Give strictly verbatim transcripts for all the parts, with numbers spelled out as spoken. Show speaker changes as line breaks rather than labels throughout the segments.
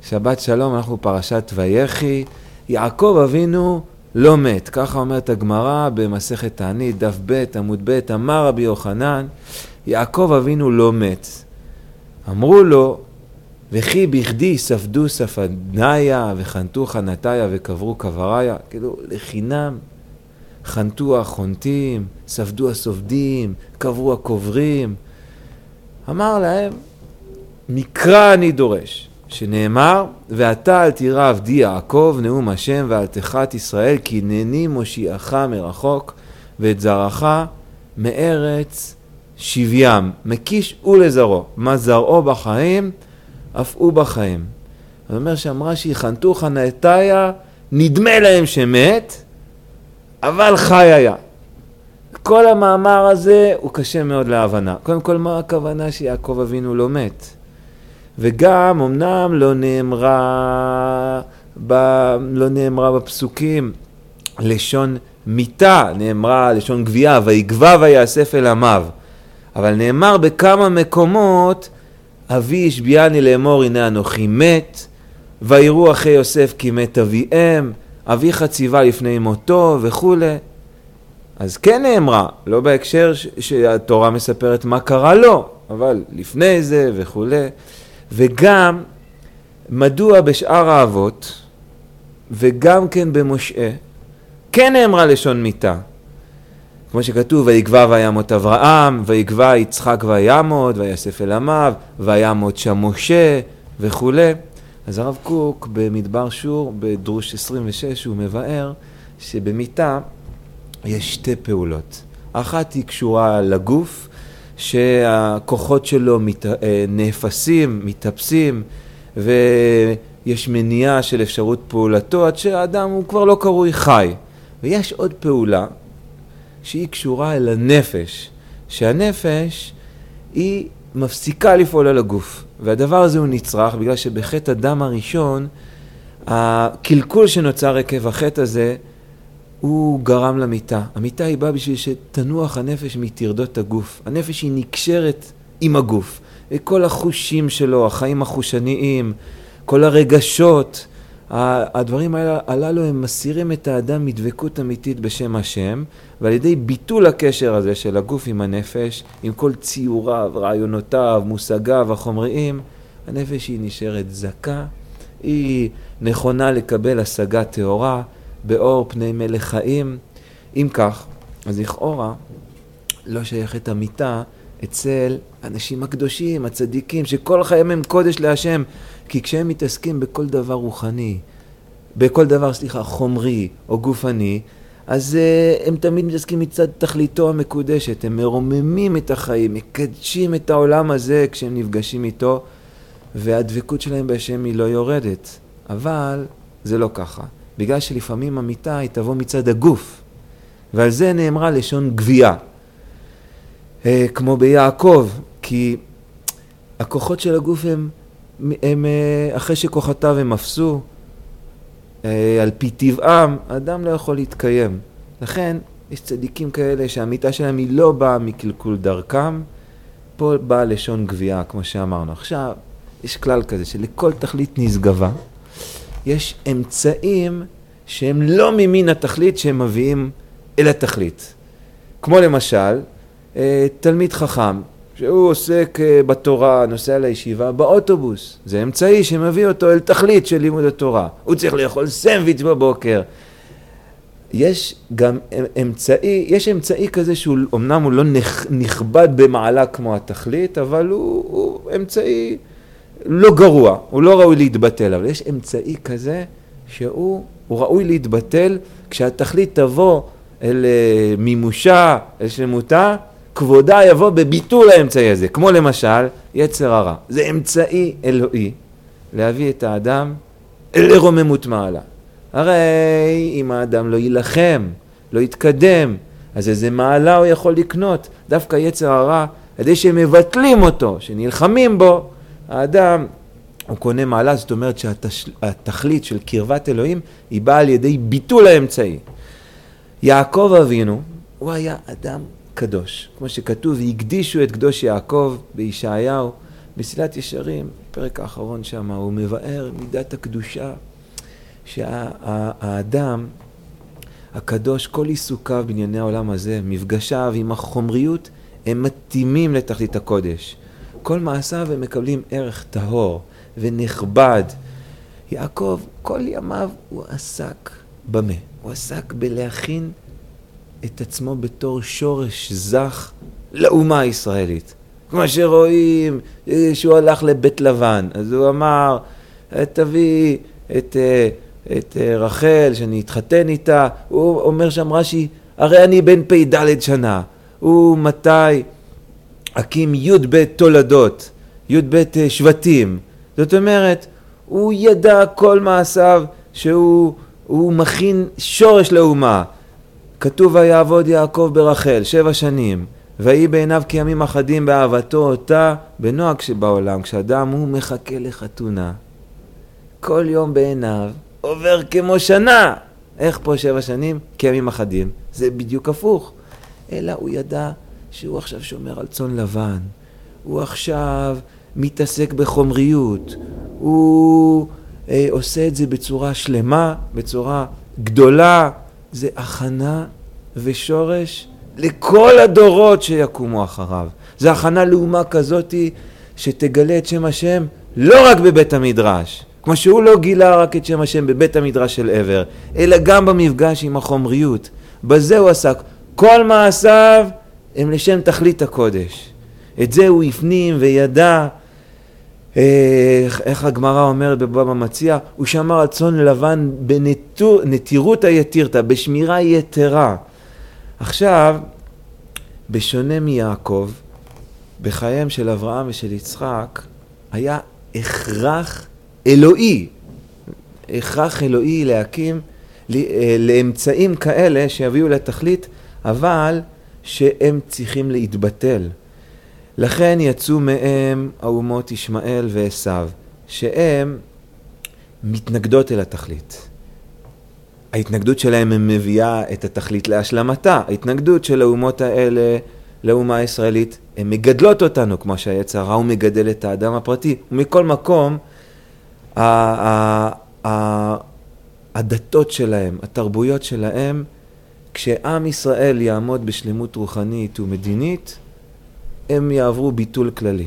שבת שלום, אנחנו פרשת ויחי. יעקב אבינו לא מת, ככה אומרת הגמרא במסכת תענית, דף ב' עמוד ב', אמר רבי יוחנן, יעקב אבינו לא מת. אמרו לו, וכי בכדי ספדו ספדניה וחנתו חנתיה וקברו קבריה, כאילו לחינם, חנתו החונטים, ספדו הסופדים, קברו הקוברים. אמר להם, מקרא אני דורש, שנאמר, ואתה אל תירא עבדי יעקב נאום השם ואל תחת ישראל, כי הנני מושיעך מרחוק ואת זרעך מארץ שבים, מקיש ולזרעו, מה זרעו בחיים אף הוא בחיים. זאת אומרת שאמרה שיחנתו חנתיה, נדמה להם שמת, אבל חי היה. כל המאמר הזה הוא קשה מאוד להבנה. קודם כל, מה הכוונה שיעקב אבינו לא מת? וגם אמנם לא נאמרה, ב, לא נאמרה בפסוקים לשון מיתה, נאמרה לשון גבייה, ויגבע ויאסף אל עמיו. אבל נאמר בכמה מקומות, אבי השביעני לאמור הנה אנוכי מת, ויראו אחי יוסף כי מת אביהם, אביך ציווה לפני מותו וכו'. אז כן נאמרה, לא בהקשר ש- שהתורה מספרת מה קרה לו, אבל לפני זה וכו'. וגם מדוע בשאר האבות, וגם כן במשה, כן נאמרה לשון מיתה. כמו שכתוב, ויגבע וימות אברהם, ויגבע יצחק וימות, ויאסף אל עמיו, וימות שם משה וכו'. אז הרב קוק במדבר שור, בדרוש עשרים ושש, הוא מבאר שבמיתה יש שתי פעולות. אחת היא קשורה לגוף, שהכוחות שלו מת, נאפסים, מתאפסים, ויש מניעה של אפשרות פעולתו, עד שהאדם הוא כבר לא קרוי חי. ויש עוד פעולה, שהיא קשורה אל הנפש, שהנפש היא מפסיקה לפעול על הגוף. והדבר הזה הוא נצרך, בגלל שבחטא הדם הראשון, הקלקול שנוצר עקב החטא הזה, הוא גרם למיטה. המיטה היא באה בשביל שתנוח הנפש מתרדות הגוף. הנפש היא נקשרת עם הגוף. כל החושים שלו, החיים החושניים, כל הרגשות, הדברים הללו הם מסירים את האדם מדבקות אמיתית בשם השם, ועל ידי ביטול הקשר הזה של הגוף עם הנפש, עם כל ציוריו, רעיונותיו, מושגיו, החומריים, הנפש היא נשארת זכה, היא נכונה לקבל השגה טהורה, באור פני מלך חיים. אם כך, אז לכאורה לא שייכת המיטה אצל אנשים הקדושים, הצדיקים, שכל חיים הם קודש להשם, כי כשהם מתעסקים בכל דבר רוחני, בכל דבר, סליחה, חומרי או גופני, אז uh, הם תמיד מתעסקים מצד תכליתו המקודשת, הם מרוממים את החיים, מקדשים את העולם הזה כשהם נפגשים איתו, והדבקות שלהם בהשם היא לא יורדת. אבל זה לא ככה. בגלל שלפעמים המיטה היא תבוא מצד הגוף, ועל זה נאמרה לשון גבייה, אה, כמו ביעקב, כי הכוחות של הגוף הם, הם אה, אחרי שכוחותיו הם אפסו, אה, על פי טבעם, האדם לא יכול להתקיים. לכן יש צדיקים כאלה שהמיטה שלהם היא לא באה מקלקול דרכם, פה באה לשון גבייה, כמו שאמרנו. עכשיו, יש כלל כזה שלכל תכלית נשגבה, יש אמצעים שהם לא ממין התכלית שהם מביאים אל התכלית. כמו למשל, תלמיד חכם, שהוא עוסק בתורה, נוסע לישיבה באוטובוס. זה אמצעי שמביא אותו אל תכלית של לימוד התורה. הוא צריך לאכול סנדוויץ' בבוקר. יש גם אמצעי, יש אמצעי כזה שהוא אמנם הוא לא נכבד במעלה כמו התכלית, אבל הוא, הוא אמצעי לא גרוע, הוא לא ראוי להתבטל, אבל יש אמצעי כזה שהוא הוא ראוי להתבטל כשהתכלית תבוא אל מימושה, אל שלמותה, כבודה יבוא בביטול האמצעי הזה, כמו למשל יצר הרע. זה אמצעי אלוהי להביא את האדם אל רוממות מעלה. הרי אם האדם לא ילחם, לא יתקדם, אז איזה מעלה הוא יכול לקנות. דווקא יצר הרע, עדי שהם מבטלים אותו, שנלחמים בו, האדם הוא קונה מעלה. זאת אומרת שהתכלית של קרבת אלוהים היא באה על ידי ביטול האמצעי. יעקב אבינו הוא היה אדם קדוש, כמו שכתוב, והקדישו את קדוש יעקב בישעיהו, מסילת ישרים, פרק האחרון שם, הוא מבאר מידת הקדושה, שהאדם הקדוש, כל עיסוקיו בענייני העולם הזה, מפגשיו עם החומריות, הם מתאימים לתכלית הקודש. כל מעשיו הם מקבלים ערך טהור ונכבד. יעקב, כל ימיו הוא עסק במה? הוא עסק בלהכין את עצמו בתור שורש זך לאומה הישראלית. כמו שרואים שהוא הלך לבית לבן, אז הוא אמר, תביא את, את רחל שאני אתחתן איתה. הוא אומר שם רש"י, הרי אני בן פי ד' שנה. הוא מתי הקים י' ב' תולדות, י' ב' שבטים. זאת אומרת, הוא ידע כל מעשיו שהוא הוא מכין שורש לאומה. כתוב ויעבוד יעקב ברחל שבע שנים, ויהי בעיניו כימים אחדים באהבתו אותה, בנוהג שבעולם, כשאדם הוא מחכה לחתונה. כל יום בעיניו עובר כמו שנה. איך פה שבע שנים? כימים אחדים. זה בדיוק הפוך. אלא הוא ידע שהוא עכשיו שומר על צאן לבן. הוא עכשיו מתעסק בחומריות. הוא אה, עושה את זה בצורה שלמה, בצורה גדולה. זה הכנה ושורש לכל הדורות שיקומו אחריו. זה הכנה לאומה כזאת שתגלה את שם השם לא רק בבית המדרש, כמו שהוא לא גילה רק את שם השם בבית המדרש של עבר, אלא גם במפגש עם החומריות. בזה הוא עסק. כל מעשיו הם לשם תכלית הקודש. את זה הוא הפנים וידע. איך, איך הגמרא אומרת בבבא מציעא, הוא שמר על צאן לבן בנטירות היתירתא, בשמירה יתרה. עכשיו, בשונה מיעקב, בחייהם של אברהם ושל יצחק, היה הכרח אלוהי, הכרח אלוהי להקים לאמצעים כאלה שיביאו לתכלית, אבל שהם צריכים להתבטל. לכן יצאו מהם האומות ישמעאל ועשיו, שהם מתנגדות אל התכלית. ההתנגדות שלהם מביאה את התכלית להשלמתה. ההתנגדות של האומות האלה לאומה הישראלית, הן מגדלות אותנו, כמו שהיצר הרע הוא מגדל את האדם הפרטי. ומכל מקום, הדתות שלהם, התרבויות שלהם, כשעם ישראל יעמוד בשלמות רוחנית ומדינית, הם יעברו ביטול כללי.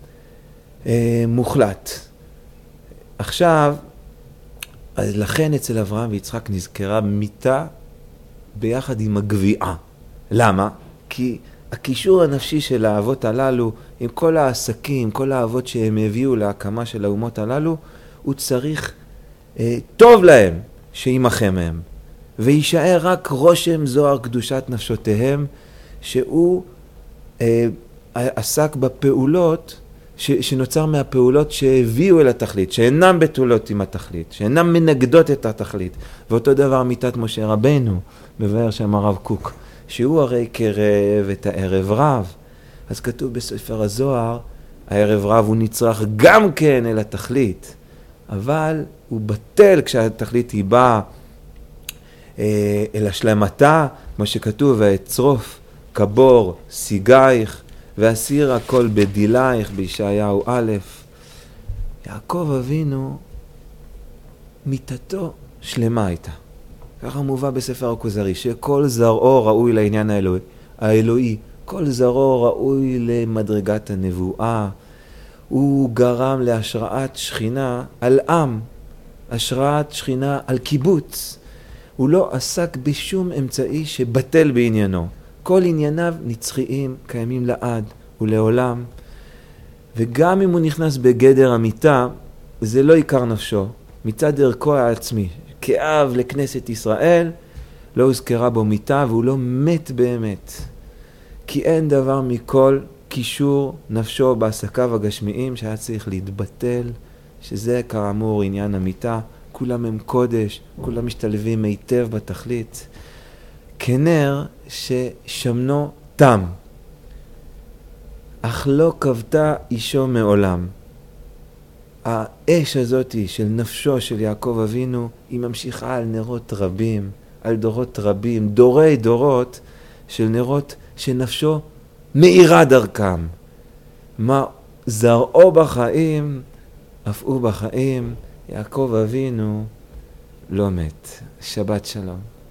מוחלט. עכשיו, אז לכן אצל אברהם ויצחק נזכרה מיתה ביחד עם הגביעה. למה? כי הקישור הנפשי של האבות הללו, עם כל העסקים, כל האבות שהם הביאו להקמה של האומות הללו, הוא צריך, אה, טוב להם שימחם מהם. וישאר רק רושם זוהר קדושת נפשותיהם, שהוא אה, עסק בפעולות, ש, שנוצר מהפעולות שהביאו אל התכלית, שאינם בתולות עם התכלית, שאינם מנגדות את התכלית. ואותו דבר מיתת משה רבנו, מבאר שם הרב קוק, שהוא הרי קרב את הערב רב. אז כתוב בספר הזוהר, הערב רב הוא נצרך גם כן אל התכלית, אבל הוא בטל כשהתכלית היא באה אה, אל השלמתה, כמו שכתוב, ואצרוף כבור סיגייך, ואסיר הכל בדילייך, בישעיהו א'. יעקב אבינו, מיתתו שלמה הייתה. ככה מובא בספר הכוזרי, שכל זרעו ראוי לעניין האלוהי, האלוהי. כל זרעו ראוי למדרגת הנבואה. הוא גרם להשראת שכינה על עם, השראת שכינה על קיבוץ. הוא לא עסק בשום אמצעי שבטל בעניינו. כל ענייניו נצחיים, קיימים לעד ולעולם. וגם אם הוא נכנס בגדר המיתה, זה לא עיקר נפשו. מצד ערכו העצמי, כאב לכנסת ישראל, לא הוזכרה בו מיתה, והוא לא מת באמת. כי אין דבר מכל קישור נפשו בעסקיו הגשמיים שהיה צריך להתבטל, שזה כאמור עניין המיתה. כולם הם קודש, כולם משתלבים היטב בתכלית. כנר ששמנו תם, אך לא כבתה אישו מעולם. האש הזאת של נפשו של יעקב אבינו, היא ממשיכה על נרות רבים, על דורות רבים, דורי דורות של נרות שנפשו מאירה דרכם. מה זרעו בחיים, אף הוא בחיים, יעקב אבינו לא מת. שבת שלום.